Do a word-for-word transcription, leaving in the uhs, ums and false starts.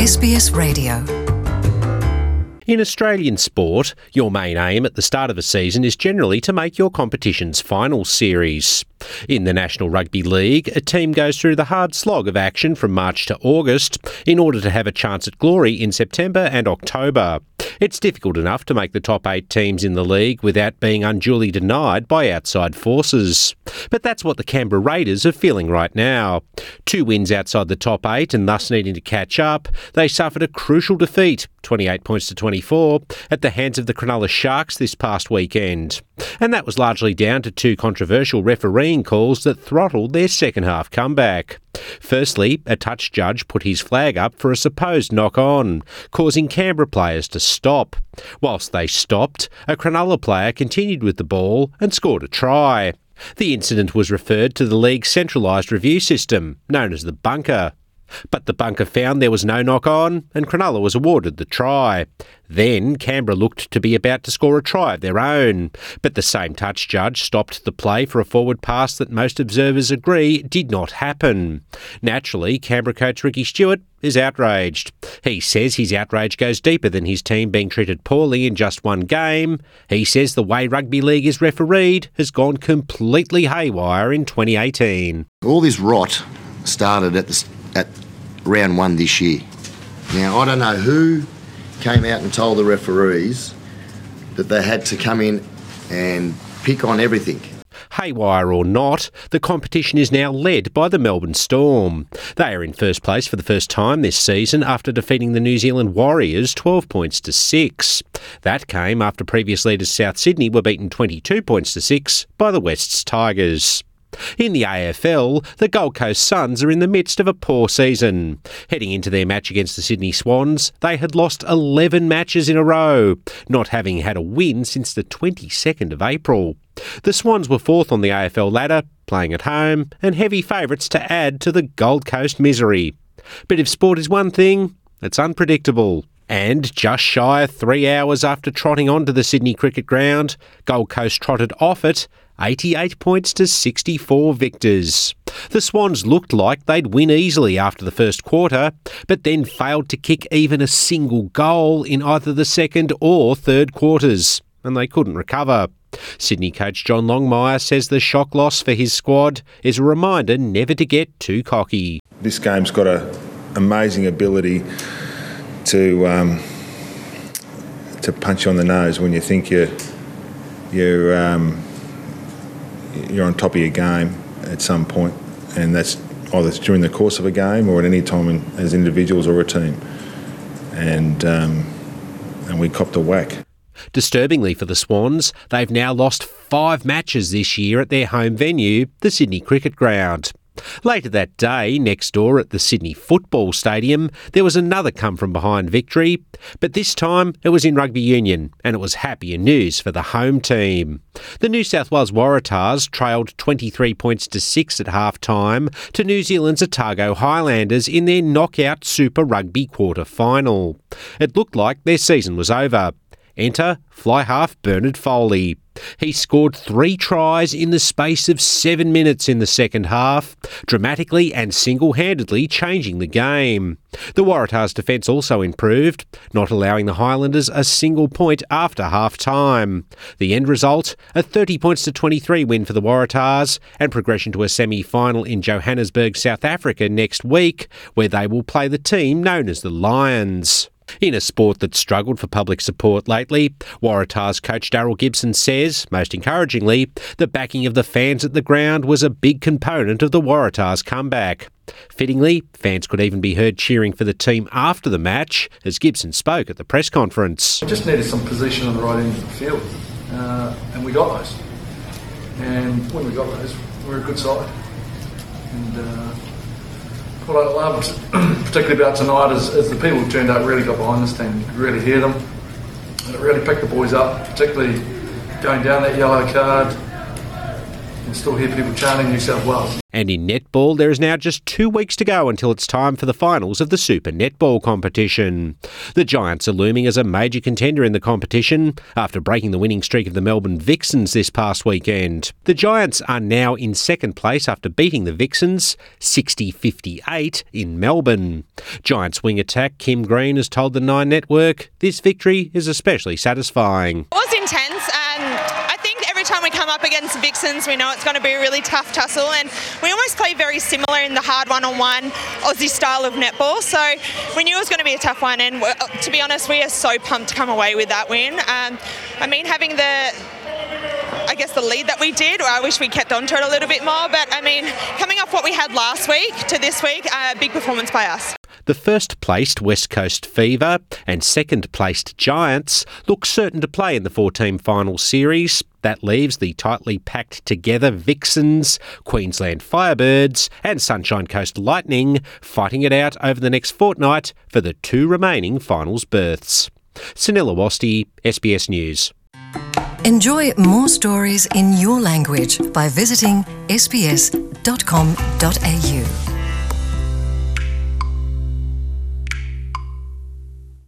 S B S Radio. In Australian sport, your main aim at the start of a season is generally to make your competition's final series. In the National Rugby League, a team goes through the hard slog of action from March to August in order to have a chance at glory in September and October. It's difficult enough to make the top eight teams in the league without being unduly denied by outside forces. But that's what the Canberra Raiders are feeling right now. Two wins outside the top eight and thus needing to catch up, they suffered a crucial defeat, twenty-eight points to twenty-four, at the hands of the Cronulla Sharks this past weekend. And that was largely down to two controversial refereeing calls that throttled their second half comeback. Firstly, a touch judge put his flag up for a supposed knock-on, causing Canberra players to stop. Whilst they stopped, a Cronulla player continued with the ball and scored a try. The incident was referred to the league's centralised review system, known as the bunker. But the bunker found there was no knock-on and Cronulla was awarded the try. Then Canberra looked to be about to score a try of their own, but the same touch judge stopped the play for a forward pass that most observers agree did not happen. Naturally, Canberra coach Ricky Stuart is outraged. He says his outrage goes deeper than his team being treated poorly in just one game. He says the way rugby league is refereed has gone completely haywire in twenty eighteen. All this rot started at the at round one this year. Now, I don't know who came out and told the referees that they had to come in and pick on everything. Haywire or not, the competition is now led by the Melbourne Storm. They are in first place for the first time this season after defeating the New Zealand Warriors twelve points to six. That came after previous leaders South Sydney were beaten twenty-two points to six by the West's Tigers. In the A F L, the Gold Coast Suns are in the midst of a poor season. Heading into their match against the Sydney Swans, they had lost eleven matches in a row, not having had a win since the twenty-second of April. The Swans were fourth on the A F L ladder, playing at home, and heavy favourites to add to the Gold Coast misery. But if sport is one thing, it's unpredictable. And just shy of three hours after trotting onto the Sydney Cricket Ground, Gold Coast trotted off it, eighty-eight points to sixty-four victors. The Swans looked like they'd win easily after the first quarter, but then failed to kick even a single goal in either the second or third quarters, and they couldn't recover. Sydney coach John Longmire says the shock loss for his squad is a reminder never to get too cocky. This game's got an amazing ability to um, to punch you on the nose when you think you're you're um, you're on top of your game at some point, and that's either during the course of a game or at any time in, as individuals or a team. And um, and we copped a whack. Disturbingly for the Swans, they've now lost five matches this year at their home venue, the Sydney Cricket Ground. Later that day, next door at the Sydney Football Stadium, there was another come-from-behind victory, but this time it was in rugby union, and it was happier news for the home team. The New South Wales Waratahs trailed twenty-three points to six at half-time to New Zealand's Otago Highlanders in their knockout Super Rugby quarter-final. It looked like their season was over. Enter fly-half Bernard Foley. He scored three tries in the space of seven minutes in the second half, dramatically and single-handedly changing the game. The Waratahs' defence also improved, not allowing the Highlanders a single point after half-time. The end result, a thirty points to twenty-three win for the Waratahs and progression to a semi-final in Johannesburg, South Africa next week, where they will play the team known as the Lions. In a sport that's struggled for public support lately, Waratahs coach Daryl Gibson says, most encouragingly, the backing of the fans at the ground was a big component of the Waratahs' comeback. Fittingly, fans could even be heard cheering for the team after the match, as Gibson spoke at the press conference. We just needed some position on the right end of the field, uh, and we got those. And when we got those, we were a good side. And uh, what I loved particularly about tonight is, is the people who turned up really got behind this team. You could really hear them, and it really picked the boys up, particularly going down that yellow card. can still hear people chanting New South Wales. And in netball, there is now just two weeks to go until it's time for the finals of the Super Netball competition. The Giants are looming as a major contender in the competition after breaking the winning streak of the Melbourne Vixens this past weekend. The Giants are now in second place after beating the Vixens sixty fifty-eight in Melbourne. Giants wing attack Kim Green has told the Nine Network this victory is especially satisfying. It was intense, and I think every time we come up against the Vixens, we know it's going to be a really tough tussle, and we almost play very similar in the hard one-on-one Aussie style of netball, so we knew it was going to be a tough one, and to be honest, we are so pumped to come away with that win. Um, I mean, having the I guess the lead that we did, I wish we kept on to it a little bit more, but I mean, coming off what we had last week to this week, a uh, big performance by us. The first-placed West Coast Fever and second-placed Giants look certain to play in the four-team final series. That leaves the tightly packed together Vixens, Queensland Firebirds and Sunshine Coast Lightning fighting it out over the next fortnight for the two remaining finals berths. Sunil Awasthi, S B S News. Enjoy more stories in your language by visiting s b s dot com dot a u.